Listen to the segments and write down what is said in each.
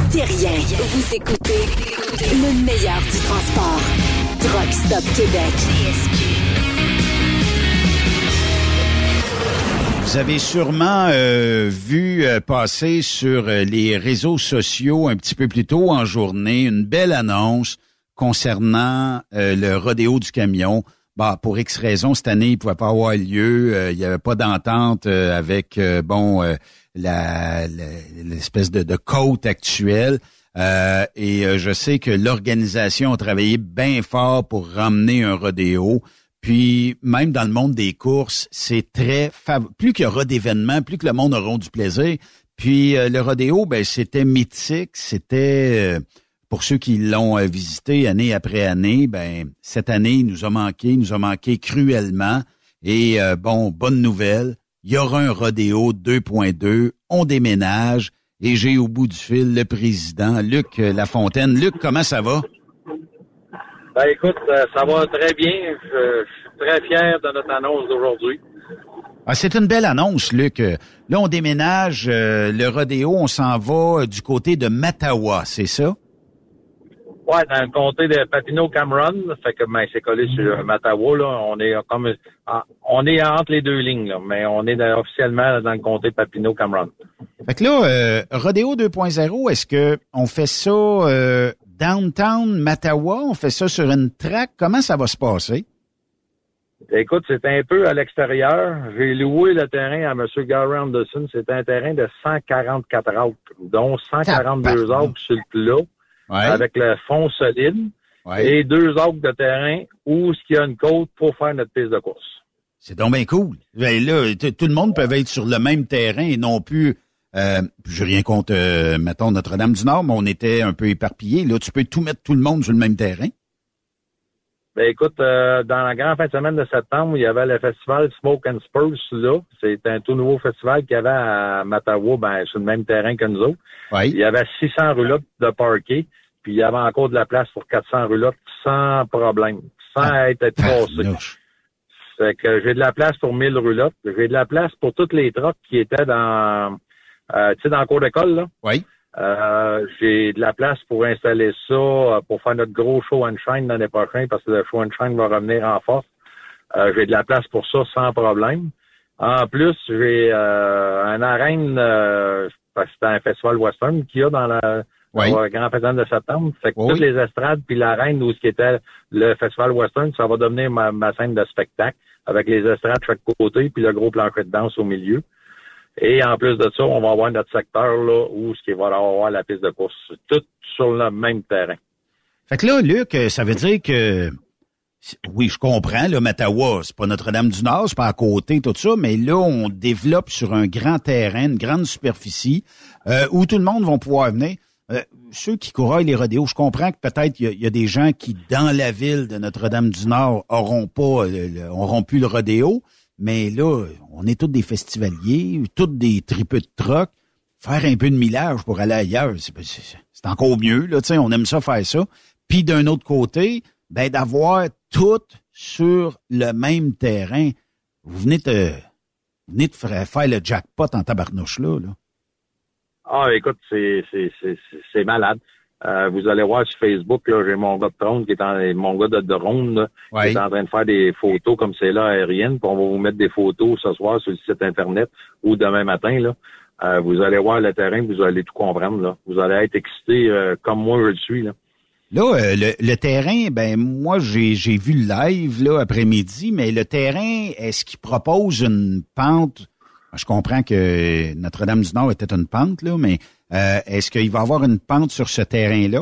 Thérien. Vous écoutez le meilleur du transport. Truck Stop Québec. Vous avez sûrement vu passer sur les réseaux sociaux un petit peu plus tôt en journée une belle annonce concernant le rodéo du camion. Bah, pour X raisons, cette année, il ne pouvait pas avoir lieu. Il n'y avait pas d'entente avec l'espèce de côte actuelle. Et je sais que l'organisation a travaillé bien fort pour ramener un rodéo. Puis, même dans le monde des courses, c'est très plus qu'il y aura d'événements, plus que le monde aura du plaisir. Puis, le rodéo, ben, c'était mythique. C'était, pour ceux qui l'ont visité année après année, ben, cette année, il nous a manqué cruellement. Et, bonne nouvelle. Il y aura un rodéo 2.2. On déménage. Et j'ai au bout du fil le président, Luc Lafontaine. Luc, comment ça va? Ben écoute, ça va très bien. Je suis très fier de notre annonce d'aujourd'hui. Ah, c'est une belle annonce, Luc. Là, on déménage le rodéo, on s'en va du côté de Mattawa, c'est ça? Ouais, dans le comté de Papineau-Cameron, fait que c'est collé sur Mattawa, là. On est entre les deux lignes, là, mais on est officiellement dans le comté de Papineau-Cameron. Fait que là, rodéo 2.0, est-ce que on fait ça downtown Mattawa, on fait ça sur une track? Comment ça va se passer? Écoute, c'est un peu à l'extérieur. J'ai loué le terrain à M. Gary Anderson. C'est un terrain de 144 acres, dont 142 acres sur le plat, avec le fond solide, et 2 acres de terrain où il y a une côte pour faire notre piste de course. C'est donc bien cool. Ben là, tout le monde peut être sur le même terrain et non plus... j'ai rien contre, mettons, Notre-Dame-du-Nord, mais on était un peu éparpillés. Là, tu peux tout mettre tout le monde sur le même terrain. Ben écoute, dans la grande fin de semaine de septembre, il y avait le festival Smoke and Spurs là. C'est un tout nouveau festival qu'il y avait à Mattawa, sur le même terrain que nous autres. Oui. Il y avait 600 roulottes de parquet, puis il y avait encore de la place pour 400 roulottes sans problème, sans être cassé. Fait que j'ai de la place pour 1000 roulottes. J'ai de la place pour toutes les trucks qui étaient dans... tu sais, dans le cours d'école, là. Oui. J'ai de la place pour installer ça, pour faire notre gros show and shine l'année prochaine, parce que le show and shine va revenir en force. J'ai de la place pour ça sans problème. En plus, j'ai un arène, parce que c'est un festival western qu'il y a dans le Grand Festival de septembre. Fait que toutes les estrades puis l'arène où ce qui était le festival western, ça va devenir ma scène de spectacle, avec les estrades de chaque côté puis le gros plancher de danse au milieu. Et en plus de ça, on va avoir notre secteur là où ce qui va avoir la piste de course, tout sur le même terrain. Fait que là, Luc, ça veut dire que oui, je comprends, là, Mattawa, c'est pas Notre-Dame-du-Nord, c'est pas à côté, tout ça, mais là, on développe sur un grand terrain, une grande superficie, où tout le monde va pouvoir venir. Ceux qui courent les rodéos, je comprends que peut-être il y a des gens qui, dans la ville de Notre-Dame-du-Nord, auront plus le rodéo. Mais là, on est tous des festivaliers, tous des tripeux de troc. Faire un peu de millage pour aller ailleurs, c'est encore mieux. Là, tu sais, on aime ça faire ça. Puis d'un autre côté, ben d'avoir tout sur le même terrain. Vous venez de faire le jackpot en tabarnouche là. Ah, écoute, c'est malade. Vous allez voir sur Facebook, là, j'ai mon gars de drone qui est mon gars de drone, là, qui est en train de faire des photos comme c'est là aériennes, puis on va vous mettre des photos ce soir sur le site internet ou demain matin, là. Vous allez voir le terrain, vous allez tout comprendre, là. Vous allez être excités comme moi je le suis, là. Là, le terrain, ben moi j'ai vu le live là après-midi, mais le terrain, est-ce qu'il propose une pente? Je comprends que Notre-Dame-du-Nord était une pente, là, mais est-ce qu'il va y avoir une pente sur ce terrain-là?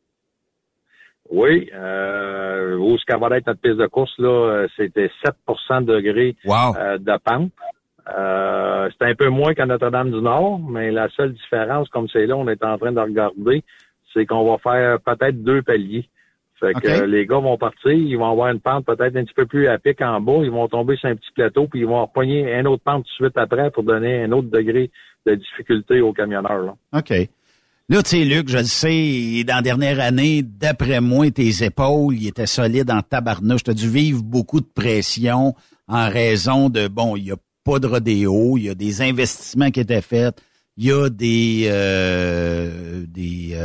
Oui. Où ce qu'elle va être notre piste de course, là, c'était 7% de degrés de pente. C'est un peu moins qu'à Notre-Dame-du-Nord, mais la seule différence, comme c'est là, on est en train de regarder, c'est qu'on va faire peut-être 2 paliers. Fait que les gars vont partir, ils vont avoir une pente peut-être un petit peu plus à pic en bas, ils vont tomber sur un petit plateau, puis ils vont repogner un autre pente tout de suite après pour donner un autre degré de difficulté aux camionneurs. Là. OK. Là, tu sais, Luc, je le sais, dans la dernière année, d'après moi, tes épaules, ils étaient solides en tabarnouche. Tu as dû vivre beaucoup de pression en raison de, il n'y a pas de rodéo, il y a des investissements qui étaient faits, il y a des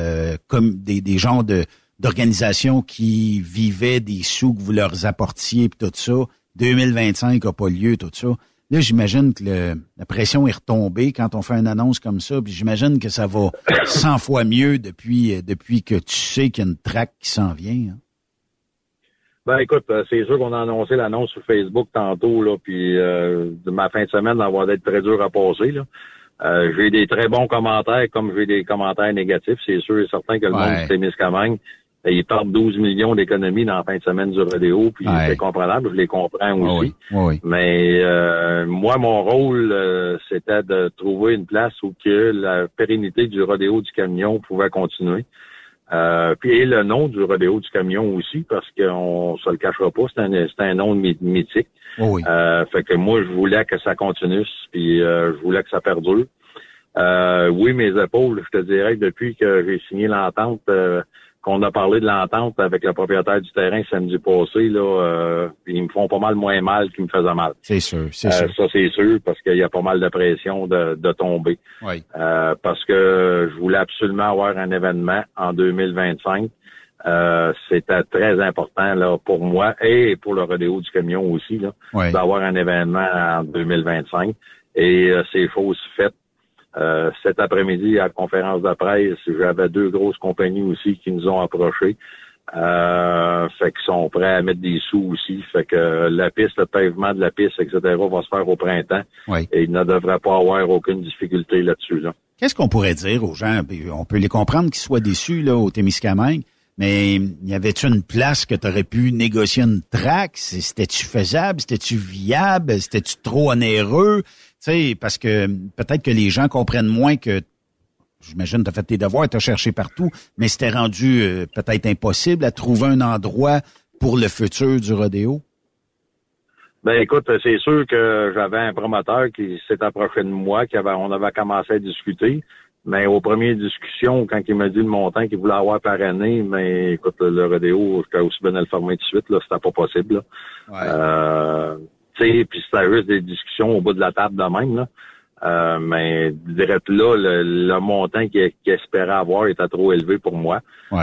des genres d'organisations qui vivaient des sous que vous leur apportiez, puis tout ça. 2025 n'a pas lieu, tout ça. Là, j'imagine que la pression est retombée quand on fait une annonce comme ça, puis j'imagine que ça va 100 fois mieux depuis que tu sais qu'il y a une traque qui s'en vient. Hein. Ben écoute, c'est sûr qu'on a annoncé l'annonce sur Facebook tantôt, là, puis ma fin de semaine, ça va être très dur à passer, là. J'ai des très bons commentaires, comme j'ai des commentaires négatifs. C'est sûr et certain que le monde du Témiscamingue, ils partent 12 millions d'économies dans la fin de semaine du rodéo, puis c'est comprenable, je les comprends aussi. Oui. Mais moi, mon rôle, c'était de trouver une place où que la pérennité du rodéo du camion pouvait continuer. Puis le nom du rodéo du camion aussi, parce qu'on se le cachera pas, c'est un nom mythique. Fait que moi, je voulais que ça continue, puis je voulais que ça perdure. Oui, mes épaules, je te dirais que depuis que j'ai signé l'entente, qu'on a parlé de l'entente avec le propriétaire du terrain samedi passé, là, ils me font pas mal moins qu'ils me faisaient mal. C'est sûr, c'est sûr. Ça, c'est sûr, parce qu'il y a pas mal de pression de tomber. Oui. Parce que je voulais absolument avoir un événement en 2025. C'était très important là pour moi et pour le rodéo du camion aussi, là, d'avoir un événement en 2025. Et c'est chose faite. Cet après-midi, à la conférence de presse, j'avais 2 grosses compagnies aussi qui nous ont approchés. Fait qu'ils sont prêts à mettre des sous aussi. Fait que la piste, le pavement de la piste, etc., va se faire au printemps. Et il ne devrait pas avoir aucune difficulté là-dessus, là. Qu'est-ce qu'on pourrait dire aux gens? On peut les comprendre qu'ils soient déçus, là, au Témiscamingue. Mais y avait-tu une place que tu aurais pu négocier une traque? C'était-tu faisable? C'était-tu viable? C'était-tu trop onéreux? Tu sais, parce que peut-être que les gens comprennent moins que, j'imagine, tu as fait tes devoirs, tu as cherché partout, mais c'était rendu peut-être impossible à trouver un endroit pour le futur du rodéo? Ben écoute, c'est sûr que j'avais un promoteur qui s'est approché de moi, on avait commencé à discuter. Mais aux premières discussions, quand il m'a dit le montant qu'il voulait avoir par année, mais écoute, le rodéo, j'étais aussi bien à le former tout de suite, là, c'était pas possible, là. Tu sais, puis c'était juste des discussions au bout de la table de même, là. Mais direct là, le montant qu'il espérait avoir était trop élevé pour moi.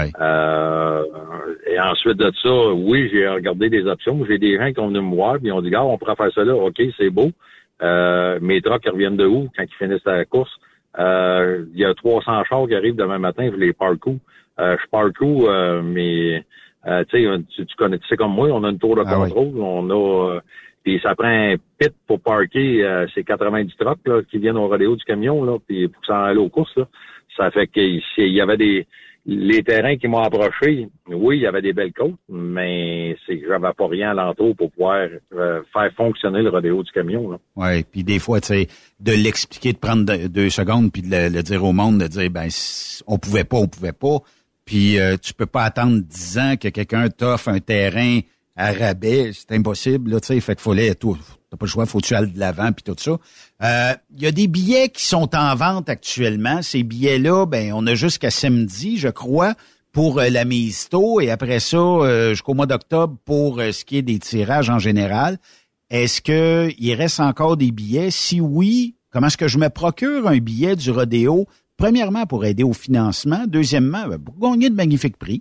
Et ensuite de ça, oui, j'ai regardé des options. J'ai des gens qui sont venus me voir, puis ils ont dit, gars, on pourrait faire ça là, OK, c'est beau. Mes trucks ils reviennent de où quand ils finissent la course? Il y a 300 chars qui arrivent demain matin, je les parque où? Je parque où, mais tu sais comme moi, on a une tour de contrôle, on a puis ça prend un pit pour parker ces 90 trucks là, qui viennent au rodéo du camion, là, puis pour s'en aller aux courses, là. Ça fait qu'il y avait les terrains qui m'ont approché, oui, il y avait des belles côtes, mais c'est que j'avais pas rien alentour pour pouvoir faire fonctionner le rodéo du camion, là. Ouais, puis des fois, tu sais, de l'expliquer, de prendre 2 secondes, puis de le dire au monde, de dire, ben, on pouvait pas. Puis tu peux pas attendre 10 ans que quelqu'un t'offre un terrain à rabais, c'est impossible, là, tu sais, fait qu'il fallait tout. T'as pas le choix, faut que tu ailles de l'avant puis tout ça. Il y a des billets qui sont en vente actuellement. Ces billets-là, ben, on a jusqu'à samedi, je crois, pour la mise tôt et après ça, jusqu'au mois d'octobre pour ce qui est des tirages en général. Est-ce que il reste encore des billets? Si oui, comment est-ce que je me procure un billet du rodéo? Premièrement, pour aider au financement. Deuxièmement, pour gagner de magnifiques prix.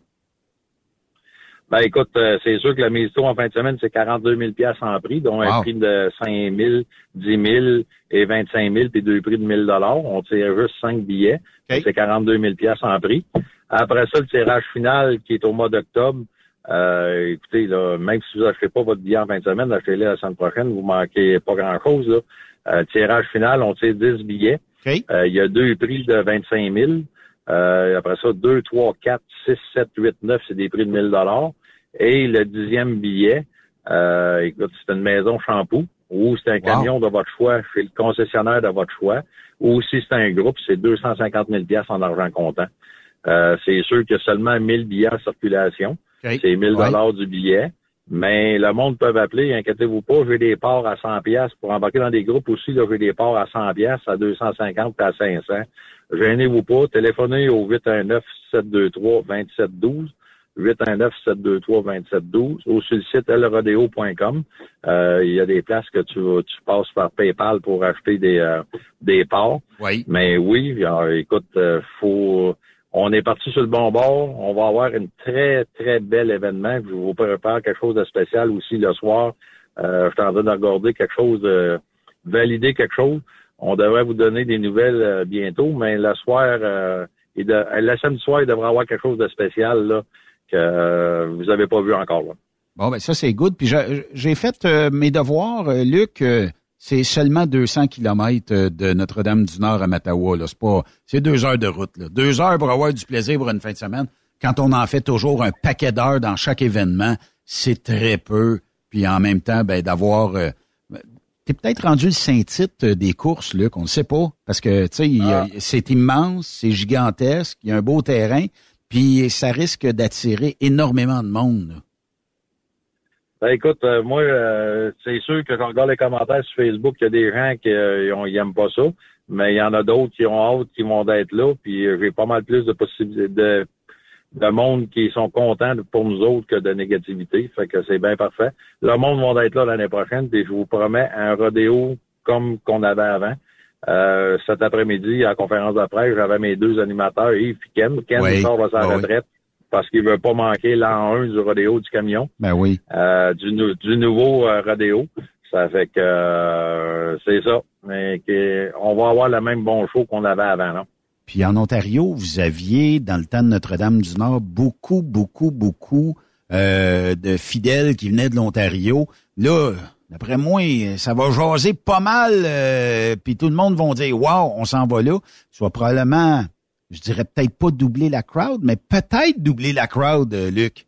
Ben écoute, c'est sûr que la mise tôt en fin de semaine, c'est 42 000 $ en prix, dont un prix de 5 000, 10 000 et 25 000, puis 2 prix de 1 000 $. On tire juste 5 billets. C'est 42 000 $ en prix. Après ça, le tirage final qui est au mois d'octobre. Écoutez, là, même si vous achetez pas votre billet en fin de semaine, achetez-le la semaine prochaine, vous manquez pas grand-chose, là. Tirage final, on tire 10 billets. Il y a 2 prix de 25 000. Après ça, 2, 3, 4, 6, 7, 8, 9, c'est des prix de 1 000 $. Et le 10e billet, écoute, c'est une maison shampoo ou c'est un camion de votre choix chez le concessionnaire de votre choix, ou si c'est un groupe, c'est 250 000 $ en argent comptant. C'est sûr qu'il y a seulement 1000 billets en circulation. C'est 1000 $ du billet. Mais le monde peut appeler, inquiétez-vous pas, j'ai des parts à 100 $ pour embarquer dans des groupes aussi, là, j'ai des parts à 100 $, à 250 et à 500. Gênez-vous pas, téléphonez au 819-723-2712, 819-723-2712, ou sur le site elrodeo.com. Il y a des places que tu passes par PayPal pour acheter des parts. Mais oui, alors, écoute, on on est parti sur le bon bord. On va avoir une très, très bel événement. Je vous prépare quelque chose de spécial aussi le soir. Je suis en train de regarder quelque chose, valider quelque chose. On devrait vous donner des nouvelles bientôt, mais le soir, le samedi soir, il devrait y avoir quelque chose de spécial là, que vous avez pas vu encore. Là. Bon, ben ça, c'est good. Puis j'ai fait mes devoirs, Luc. C'est seulement 200 kilomètres de Notre-Dame-du-Nord à Mattawa. Là. C'est 2 heures de route. Là. 2 heures pour avoir du plaisir pour une fin de semaine. Quand on en fait toujours un paquet d'heures dans chaque événement, c'est très peu. Puis en même temps, ben d'avoir... t'es peut-être rendu le Saint-Tite des courses, Luc, on ne sait pas. Parce que, tu sais, c'est immense, c'est gigantesque, il y a un beau terrain, puis ça risque d'attirer énormément de monde. Là. Ben écoute, moi, c'est sûr que quand je regarde les commentaires sur Facebook, il y a des gens qui ils aiment pas ça, mais il y en a d'autres qui ont hâte, qui vont être là, puis j'ai pas mal plus de possibilités de monde qui sont contents pour nous autres que de négativité, fait que c'est bien parfait. Le monde va être là l'année prochaine, puis je vous promets un rodéo comme qu'on avait avant. Cet après-midi, à la conférence de presse, j'avais mes 2 animateurs, Yves et Ken. Ken sort de sa retraite. Parce qu'il veut pas manquer l'an 1 du rodéo du camion. Ben oui. Du nouveau rodéo. Ça fait que c'est ça. Mais on va avoir le même bon show qu'on avait avant, là. Puis en Ontario, vous aviez, dans le temps de Notre-Dame-du-Nord, beaucoup de fidèles qui venaient de l'Ontario. Là, d'après moi, ça va jaser pas mal. Puis tout le monde va dire « Wow, on s'en va là ». Soit probablement... Je dirais peut-être pas doubler la crowd, mais peut-être doubler la crowd, Luc.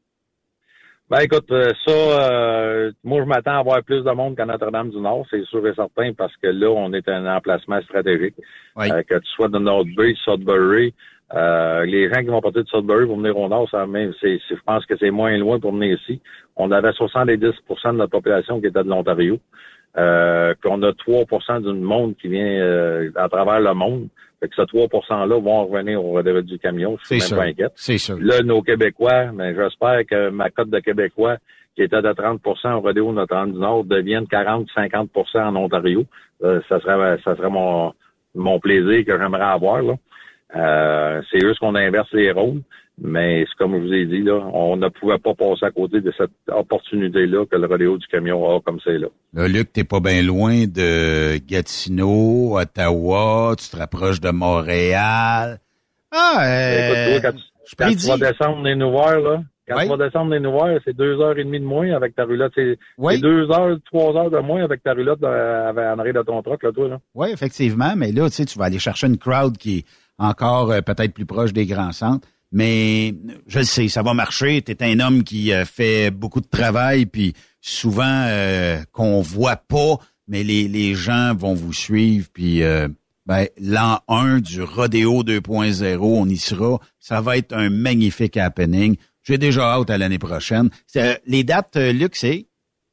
Ben écoute, moi je m'attends à avoir plus de monde qu'à Notre-Dame-du-Nord, c'est sûr et certain, parce que là, on est un emplacement stratégique. Oui. Que tu sois de North Bay, Sudbury, les gens qui vont partir de Sudbury pour venir au Nord, je pense que c'est moins loin pour venir ici. On avait 70% de notre population qui était de l'Ontario. Qu'on a 3% du monde qui vient à travers le monde. Fait que ce 3%-là vont revenir au rodéo du camion. Je suis même pas inquiète. C'est sûr. Là, nos Québécois, ben, j'espère que ma cote de Québécois, qui était de 30% au rodéo Notre-Dame-du-Nord, devienne 40-50% en Ontario. Ça serait mon plaisir que j'aimerais avoir, là. C'est juste qu'on inverse les rôles. Mais c'est comme je vous ai dit, là, on ne pouvait pas passer à côté de cette opportunité-là que le rodéo du camion a comme c'est là. Là, Luc, t'es pas bien loin de Gatineau, Ottawa, tu te rapproches de Montréal. Écoute, toi, quand tu vas descendre les Nouveaux, là, tu vas descendre les Nouveaux, c'est 2h30 de moins avec ta roulotte. C'est 2 heures, 3 heures de moins avec ta roulotte en arrière de ton truck, là, toi, là. Oui, effectivement, mais là, tu sais, tu vas aller chercher une crowd qui est encore peut-être plus proche des grands centres. Mais je le sais, ça va marcher. T'es un homme qui fait beaucoup de travail, puis souvent qu'on voit pas, mais les gens vont vous suivre. Puis l'an 1 du Rodéo 2.0, on y sera. Ça va être un magnifique happening. J'ai déjà hâte à l'année prochaine. Les dates, Luc, c'est?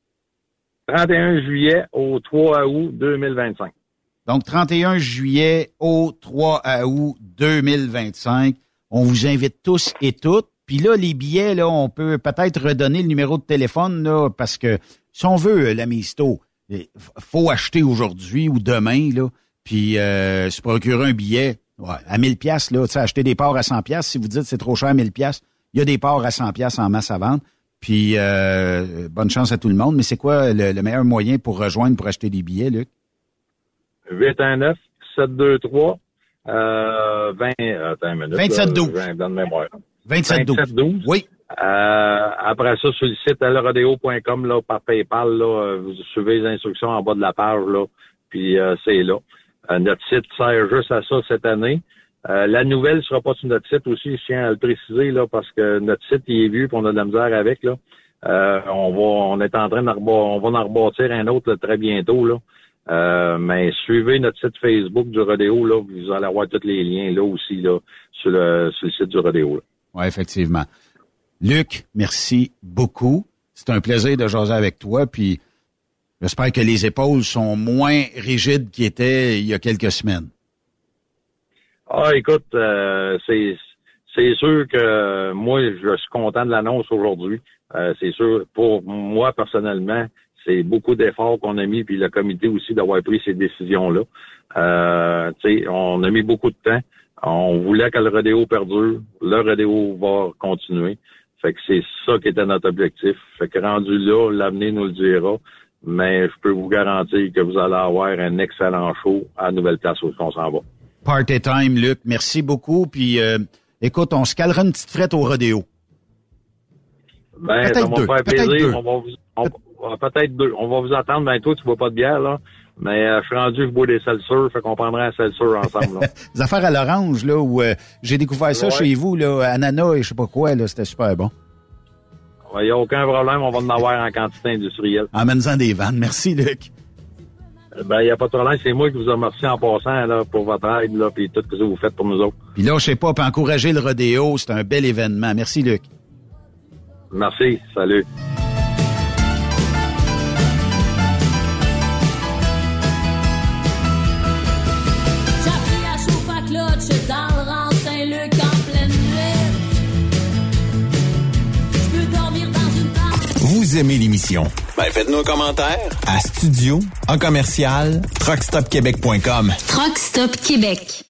31 juillet au 3 août 2025. Donc, 31 juillet au 3 août 2025. On vous invite tous et toutes. Puis là, les billets, là, on peut peut-être redonner le numéro de téléphone, là, parce que si on veut, la Misto, faut acheter aujourd'hui ou demain, là, puis se procurer un billet à 1000 pièces là, tu sais, acheter des parts à 100 pièces. Si vous dites c'est trop cher 1000 pièces, il y a des parts à 100 pièces en masse à vendre. Puis bonne chance à tout le monde. Mais c'est quoi le meilleur moyen pour rejoindre, pour acheter des billets, Luc? 819-723 attends une minute. 27-12. 27-12. Oui. Après ça, sur le site elrodeo.com, là, par PayPal, là, vous suivez les instructions en bas de la page, là, puis c'est là. Notre site sert juste à ça cette année. La nouvelle sera pas sur notre site aussi, je tiens à le préciser, là, parce que notre site, il est vu, puis on a de la misère avec, là. On est en train on va en rebâtir un autre là, très bientôt, là. Mais suivez notre site Facebook du Rodéo, là, vous allez avoir tous les liens là aussi, là, sur le site du Rodéo. Oui, effectivement. Luc, merci beaucoup. C'est un plaisir de jaser avec toi, puis j'espère que les épaules sont moins rigides qu'ils étaient il y a quelques semaines. Ah, écoute, c'est sûr que moi, je suis content de l'annonce aujourd'hui. C'est sûr, pour moi, personnellement, c'est beaucoup d'efforts qu'on a mis, puis le comité aussi d'avoir pris ces décisions-là. On a mis beaucoup de temps. On voulait que le rodéo perdure. Le rodéo va continuer. Fait que c'est ça qui était notre objectif. Fait que rendu là, l'avenir nous le dira. Mais je peux vous garantir que vous allez avoir un excellent show à Nouvelle Place où on s'en va. Party time, Luc. Merci beaucoup. Puis, écoute, on se calera une petite frette au rodéo. Ben, peut-être ça va me faire plaisir. Peut-être deux. On va vous attendre. Ben, toi, tu bois pas de bière, là. Mais je suis rendu, je bois des seltzers, fait qu'on prendra un seltzer ensemble. Là. Des affaires à l'orange, là, où j'ai découvert ça chez vous, là, ananas et je sais pas quoi, là, c'était super bon. Il n'y a aucun problème, on va en avoir en quantité industrielle. Emmène-en des vannes. Merci, Luc. Ben, il n'y a pas de problème, c'est moi qui vous remercie en passant, là, pour votre aide, là, puis tout ce que vous faites pour nous autres. Puis là, je sais pas, puis encourager le rodéo, c'est un bel événement. Merci, Luc. Merci, salut. Dans le rang Saint-Luc en pleine nuit. Je peux dormir dans une tente. Vous aimez l'émission? Ben, faites-nous un commentaire à studio, en commercial, truckstopquebec.com. Truck Stop Québec.